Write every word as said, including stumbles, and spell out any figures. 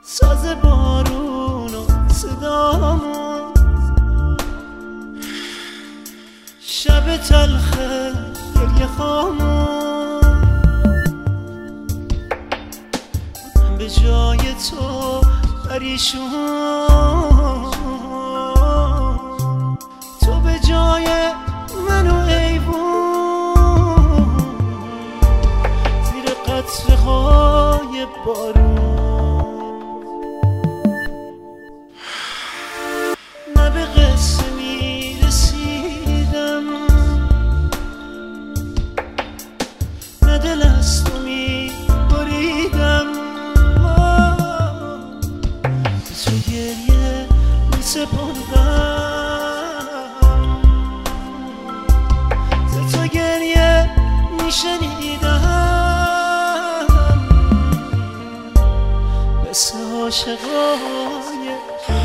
ساز بارون و صدامون، شب تلخ گریه خامون، من به جای تو پریشون، تو به جای منو ایوون، زیر قطره های بارون. نه به قصه می رسیدم، نه دل از تو می بریدم، به تو گریه می سپردم، ز تو گریه می شنیدم، مثل عاشقای